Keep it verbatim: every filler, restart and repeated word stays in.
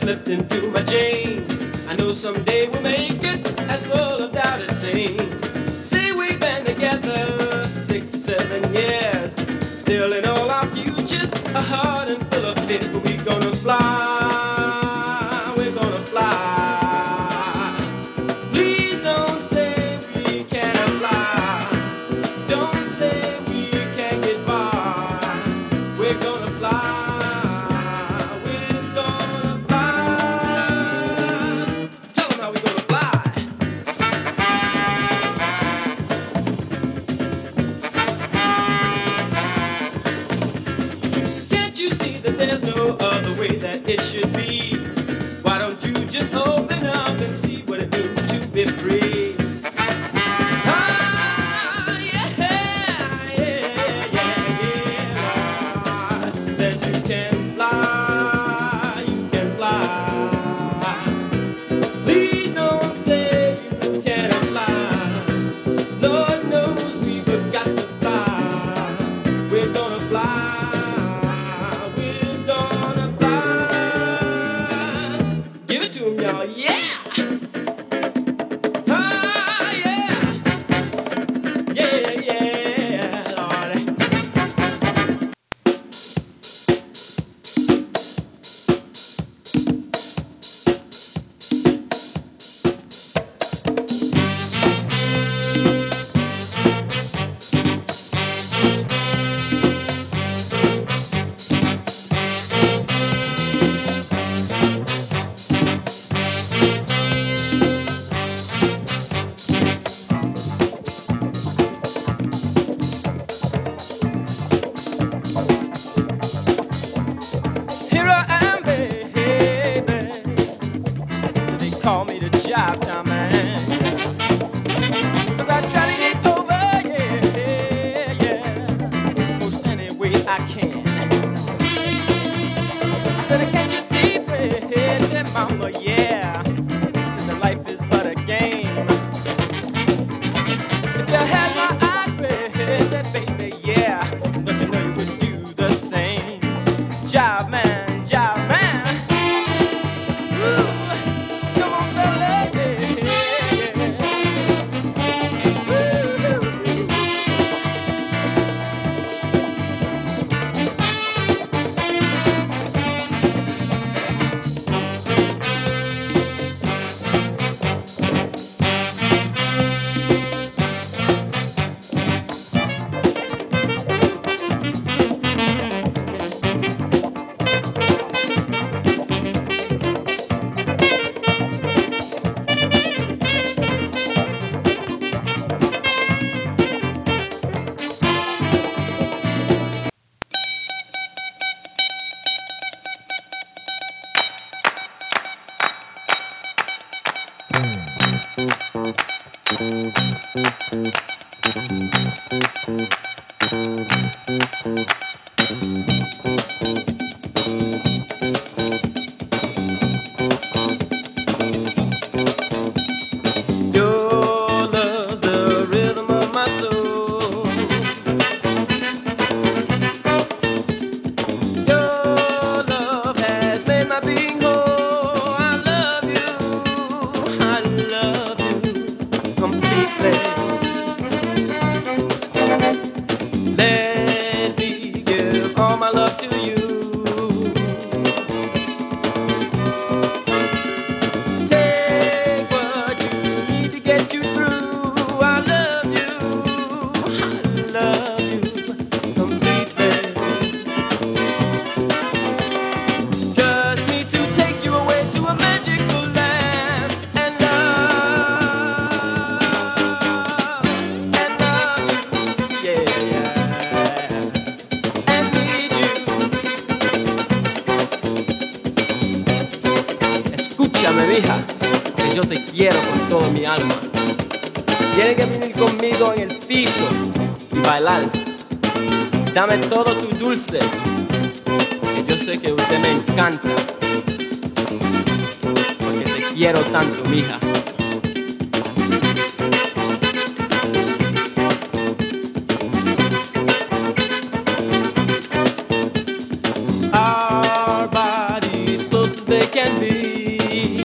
slipped into my jeans. I know someday we'll make it, as full of doubt it seems. See, we've been together six, seven years. Still in all our futures, a heart and full of fear. But we're gonna fly, we're gonna fly. Please don't say we cannot fly. Don't say we can't get far. We're gonna fly. There's no other way that it should be. Why don't you just open up and see what it means to be free? Ah, yeah, yeah, yeah, yeah. That you can fly, you can fly. Please don't say you cannot fly. Lord knows we've got to fly. We're gonna fly. Y'all, yeah! Ah, yeah! Yeah, yeah, Lord. Call me the job time man, 'cause I try to get over, yeah, yeah, most any way I can. I said, can't you see, pretty mama, yeah, since the life is but a game. If you had my eyes, pretty baby, yeah, don't you know you would do the same. Job man, job man. Ooh. Let me give all my love to you. Take what you need to get you through. I love you, I love you completely. Trust me to take you away to a magical land and love, and love you, yeah, yeah. Escúchame, mija, que yo te quiero con todo mi alma. Tienes que venir conmigo en el piso y bailar. Dame todo tu dulce, que yo sé que usted me encanta, porque te quiero tanto, mija.